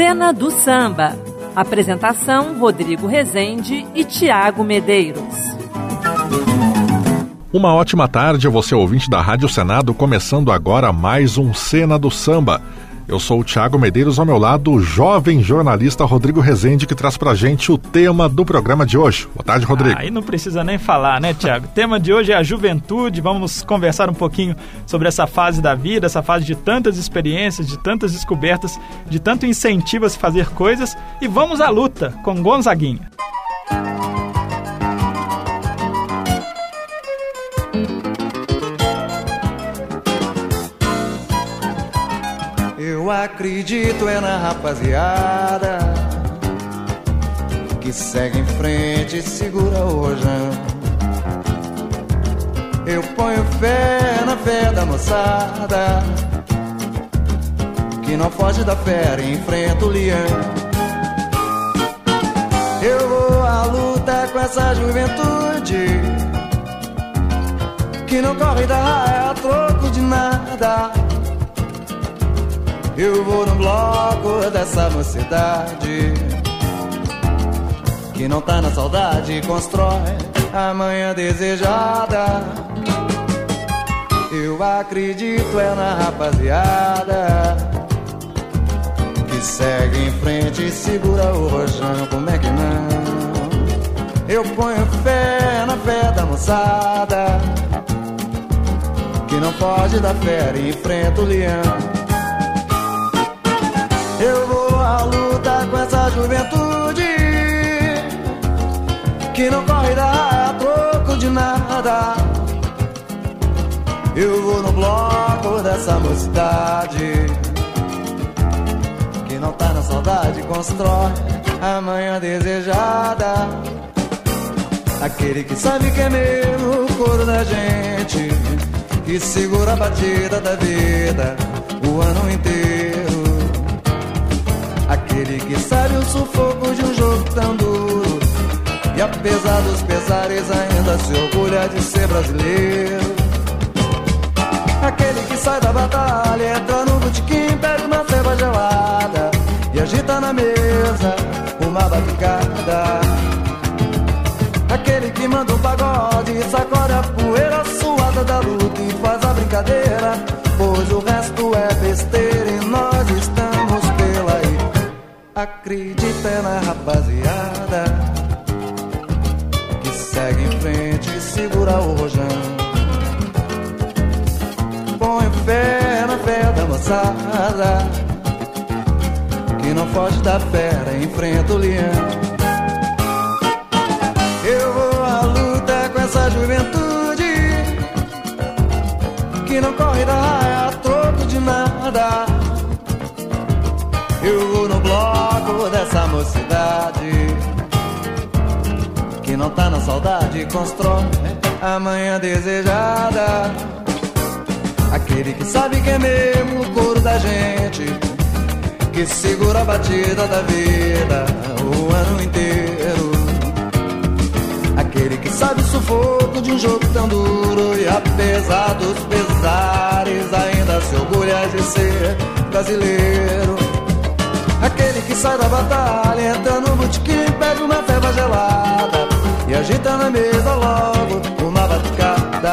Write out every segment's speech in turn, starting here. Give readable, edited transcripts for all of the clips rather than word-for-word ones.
Cena do Samba. Apresentação: Rodrigo Rezende e Tiago Medeiros. Uma ótima tarde a você, ouvinte da Rádio Senado, começando agora mais um Cena do Samba. Eu sou o Tiago Medeiros, ao meu lado o jovem jornalista Rodrigo Rezende, que traz pra gente o tema do programa de hoje. Boa tarde, Rodrigo. Aí não precisa nem falar, né, Tiago? O tema de hoje é a juventude. Vamos conversar um pouquinho sobre essa fase da vida, essa fase de tantas experiências, de tantas descobertas, de tanto incentivo a se fazer coisas. E vamos à luta com Gonzaguinha. Eu acredito na rapaziada que segue em frente e segura o rojão. Eu ponho fé na fé da moçada que não foge da fera e enfrenta o leão. Eu vou à luta com essa juventude que não corre da raia a troco de nada. Eu vou no bloco dessa mocidade que não tá na saudade e constrói a manhã desejada. Eu acredito na rapaziada que segue em frente e segura o rojão. Como é que não? Eu ponho fé na fé da moçada que não foge da fera e enfrenta o leão. Eu vou à luta com essa juventude que não corre da raia a troco de nada. Eu vou no bloco dessa mocidade que não tá na saudade, constrói a manhã desejada. Aquele que sabe que é meu, o coro da gente, que segura a batida da vida o ano inteiro. Aquele que sabe o sufoco de um jogo tão duro e apesar dos pesares ainda se orgulha de ser brasileiro. Aquele que sai da batalha, entra no botequim, pede uma ceva gelada e agita na mesa uma batucada. Aquele que manda um pagode e sacode a poeira suada da luta e faz a brincadeira, pois o resto é besteira e nós estamos pela aí. Acredita na rapaziada que segue em frente e segura o rojão. Põe fé na fé da moçada que não foge da fera e enfrenta o leão. Eu vou à luta com essa juventude que não corre da raia a troco de nada. Eu vou no bloco dessa mocidade que não tá na saudade e constrói a manhã desejada. Aquele que sabe que é mesmo o coro da gente, que segura a batida da vida o ano inteiro. Aquele que sabe o sufoco de um jogo tão duro e apesar dos pesares ainda se orgulha de ser brasileiro. Aquele que sai da batalha, entra no botequim, pede uma ceva gelada e agita na mesa logo uma batucada.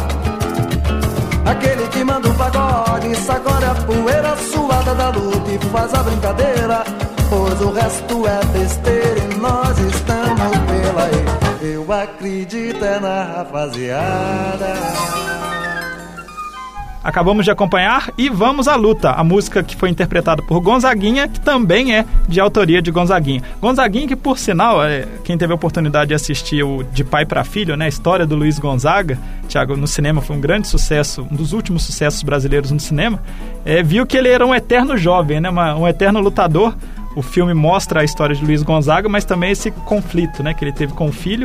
Aquele que manda um pagode e sacode a poeira suada da luta e faz a brincadeira, pois o resto é besteira e nós estamos pela aí. Eu acredito na rapaziada. Acabamos de acompanhar E Vamos à Luta, a música que foi interpretada por Gonzaguinha, que também é de autoria de Gonzaguinha. Gonzaguinha que, por sinal, quem teve a oportunidade de assistir o De Pai para Filho, né, a história do Luiz Gonzaga, Tiago, no cinema foi um grande sucesso, um dos últimos sucessos brasileiros no cinema, viu que ele era um eterno jovem, né, um eterno lutador. O filme mostra a história de Luiz Gonzaga, mas também esse conflito, né, que ele teve com o filho.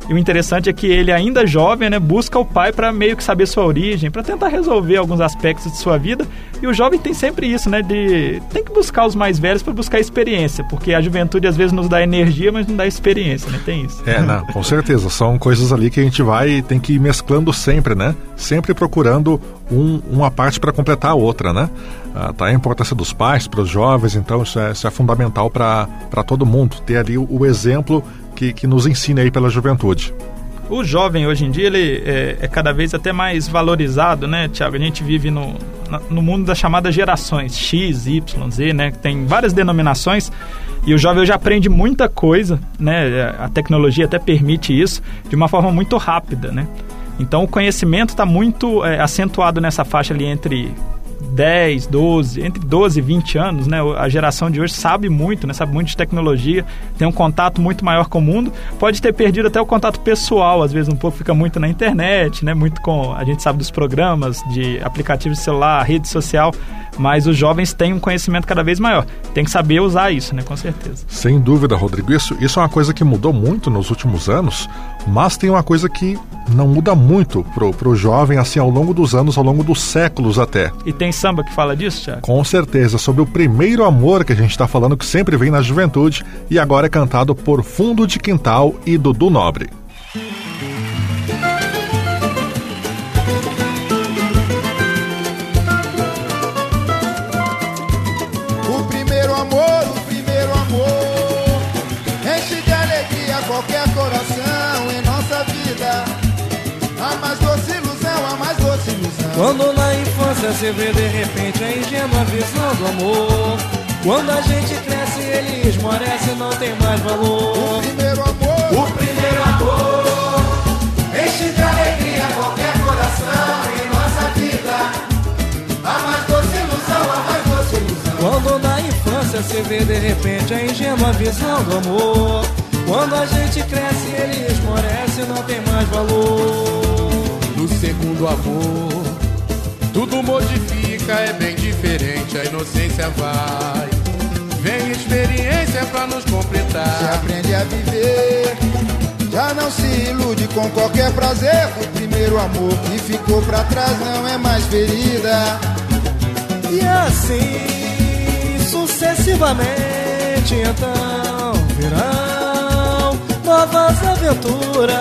E o interessante é que ele, ainda jovem, né, busca o pai para meio que saber sua origem, para tentar resolver alguns aspectos de sua vida. E o jovem tem sempre isso, né, tem que buscar os mais velhos para buscar experiência, porque a juventude às vezes nos dá energia, mas não dá experiência, né? Tem isso. Não, com certeza. São coisas ali que a gente tem que ir mesclando sempre, né? Sempre procurando uma parte para completar a outra, né? Tá a importância dos pais para os jovens, então isso é fundamental para todo mundo, ter ali o exemplo que nos ensina aí pela juventude. O jovem hoje em dia ele é cada vez até mais valorizado, né, Tiago? A gente vive no mundo das chamadas gerações X, Y, Z, né? Tem várias denominações e o jovem hoje aprende muita coisa, né? A tecnologia até permite isso de uma forma muito rápida, né? Então o conhecimento está muito acentuado nessa faixa ali entre 10, 12, entre 12 e 20 anos, né? A geração de hoje sabe muito, né? Sabe muito de tecnologia, tem um contato muito maior com o mundo, pode ter perdido até o contato pessoal, às vezes um pouco fica muito na internet, né? Muito a gente sabe dos programas, de aplicativos de celular, rede social, mas os jovens têm um conhecimento cada vez maior. Tem que saber usar isso, né? Com certeza. Sem dúvida, Rodrigo. Isso é uma coisa que mudou muito nos últimos anos, mas tem uma coisa que não muda muito pro jovem, assim, ao longo dos anos, ao longo dos séculos até. E tem samba que fala disso, Thiago? Com certeza, sobre o primeiro amor que a gente está falando, que sempre vem na juventude e agora é cantado por Fundo de Quintal e Dudu Nobre. O primeiro amor, enche de alegria qualquer coração em nossa vida. A mais doce ilusão, Quando na infância se vê de repente a ingênua visão do amor. Quando a gente cresce ele esmorece e não tem mais valor. o primeiro amor, Enche de alegria qualquer coração em nossa vida. A mais doce ilusão, Quando na infância se vê de repente a ingênua visão do amor. Quando a gente cresce ele esmorece e não tem mais valor. No segundo amor, tudo modifica, é bem diferente, a inocência vai. Vem experiência pra nos completar. Se aprende a viver, já não se ilude com qualquer prazer. O primeiro amor que ficou pra trás não é mais ferida. E assim sucessivamente então virão novas aventuras.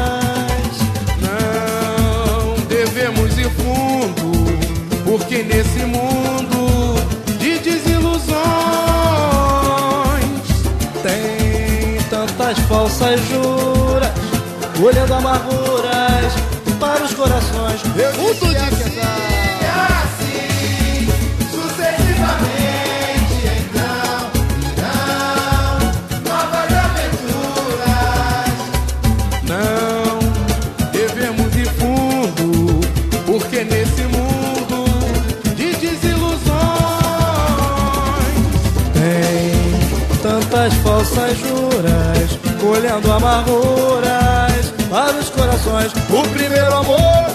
Devemos ir fundo, porque nesse mundo de desilusões Tem tantas falsas juras, colhendo amarguras para os corações. eu disse assim, sucessivamente então virão novas aventuras. Não devemos ir fundo, porque nesse mundo de desilusões Tem tantas falsas juras, colhendo amarguras para os corações. o primeiro amor,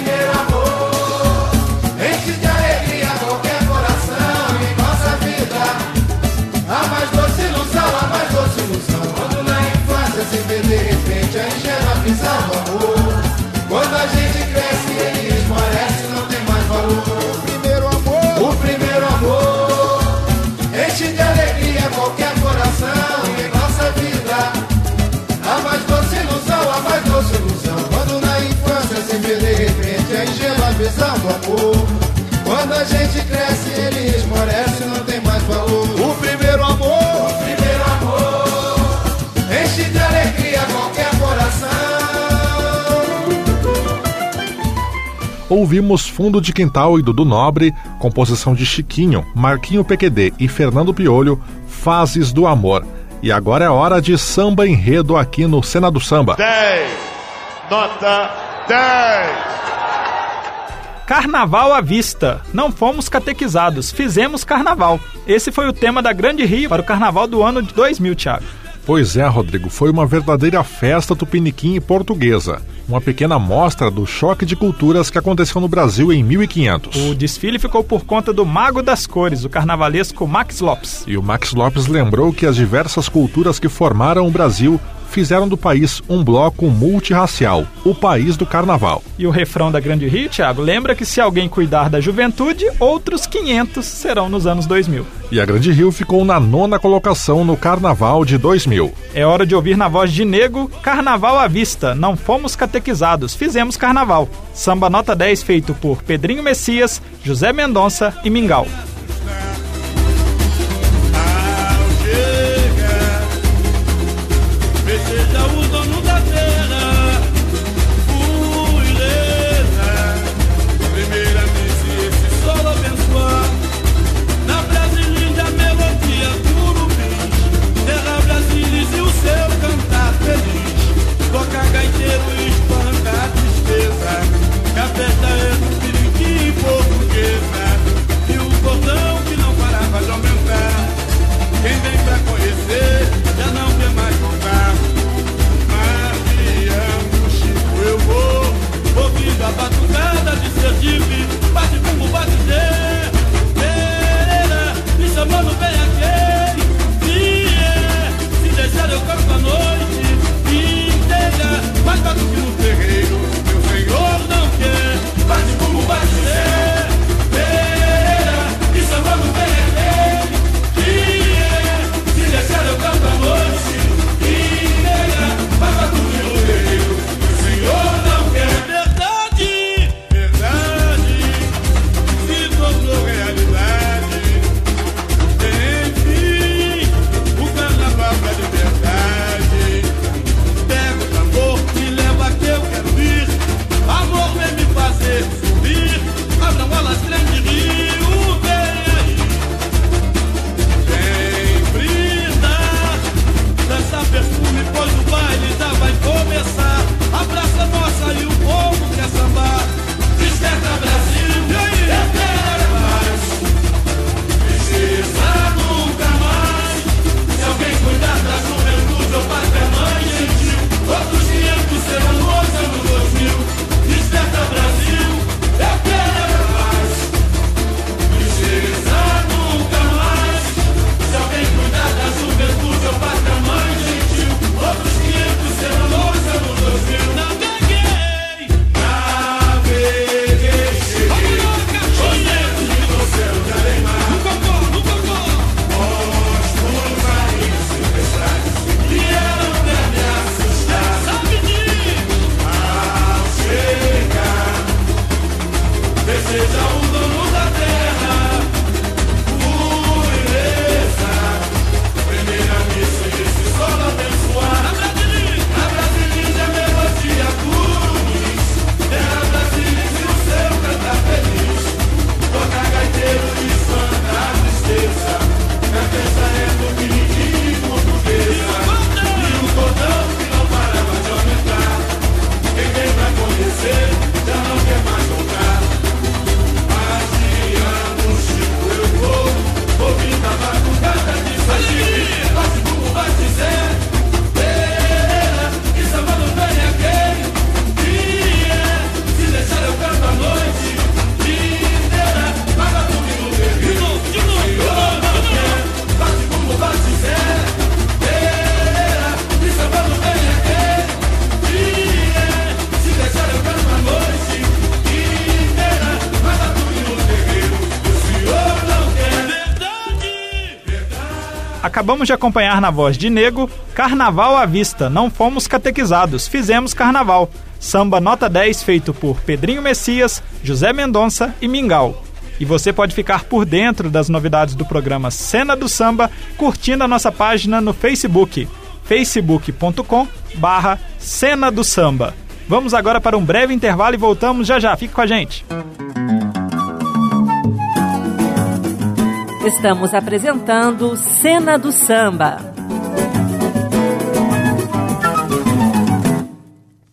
enche de alegria qualquer coração em nossa vida. A mais doce ilusão, quando na infância se vê de repente a ingênua visão do amor. Quando a gente cresce ele esmorece e não tem mais valor. O primeiro amor, enche de alegria qualquer coração em nossa vida. A mais doce ilusão, quando na infância se vê de repente a ingênua visão do amor. Quando a gente cresce ele esmorece e não tem mais valor. O primeiro amor, enche de alegria qualquer coração. Ouvimos Fundo de Quintal e Dudu Nobre, composição de Chiquinho, Marquinho PQD e Fernando Piolho, Fases do Amor. E agora é hora de samba enredo aqui no Cena do Samba. 10, nota 10. Carnaval à vista. Não fomos catequizados, fizemos carnaval. Esse foi o tema da Grande Rio para o carnaval do ano de 2000, Thiago. Pois é, Rodrigo, foi uma verdadeira festa tupiniquim e portuguesa. Uma pequena amostra do choque de culturas que aconteceu no Brasil em 1500. O desfile ficou por conta do Mago das Cores, o carnavalesco Max Lopes. E o Max Lopes lembrou que as diversas culturas que formaram o Brasil fizeram do país um bloco multirracial, o país do carnaval. E o refrão da Grande Rio, Thiago, lembra que se alguém cuidar da juventude, outros 500 serão nos anos 2000. E a Grande Rio ficou na 9ª colocação no Carnaval de 2000. É hora de ouvir na voz de Nego, Carnaval à vista, não fomos catequizados, fizemos carnaval. Samba nota 10 feito por Pedrinho Messias, José Mendonça e Mingau. Seja o dono da terra, pureza, primeiramente esse solo abençoar, na Brasilinda melodia curupins, terra Brasilis e o seu cantar feliz, toca gaiteiro e espanta a tristeza, que a festa é do Piriquim portuguesa, e o cordão que não parava de aumentar, quem vem pra conhecer já não quer mais voltar. Eu vou ouvindo a batucada de Sergipe, bate como bate Zé, Pereira, me chamando bem aquele, se deixar eu canto a noite inteira, mais bato que no terreiro, meu senhor não quer, bate como bate Zé, Pereira, me chamando bem aquele, se deixar eu canto a noite inteira, mais bato que no terreiro. Não quer verdade, verdade, se tornou realidade. Enfim, o carnaval da liberdade. Pega o tambor, me leva que eu quero ir. Amor vem me fazer subir. Abram alas, grande rio, vem aí. Vem brindar, dança perfume, pois o baile já vai começar. A praça nossa e o povo quer sambar. Desperta Brasil, e aí? Eu quero mais. Precisa nunca mais. Se alguém cuidar da juventude, ou pátria mãe gentil, outros 500 serão nos anos 2000. Desperta Brasil, eu quero mais. Precisa nunca mais. Se alguém cuidar da juventude, ou pátria mãe gentil, outros 500 serão nos anos 2000. Seja o dono da terra, pureza, primeira missa e esse solo abençoar. Na Brasilinda a melodia cruz, terra Brasilis e o seu cantar feliz, toca gaiteiro e espanta a tristeza, que a festa é do Piriquim portuguesa, e o cordão que não parava de aumentar, quem vem pra conhecer já não quer mais voltar. Ouvindo a batucada de Sergipe, bate como bate Zé, Pereira, que sambando bem aquele, se deixar eu canto a noite inteira, mas bate no terreiro, Senhor não quer, bate como bate Zé, Pereira, que sambando bem aquele, se deixar eu canto a noite inteira, mas bate no terreiro, o Senhor não quer. Acabamos de acompanhar na voz de Nego, Carnaval à vista, não fomos catequizados, fizemos carnaval. Samba nota 10 feito por Pedrinho Messias, José Mendonça e Mingau. E você pode ficar por dentro das novidades do programa Cena do Samba curtindo a nossa página no Facebook, facebook.com/Cena do Samba. Vamos agora para um breve intervalo e voltamos já já, fique com a gente. Estamos apresentando Cena do Samba.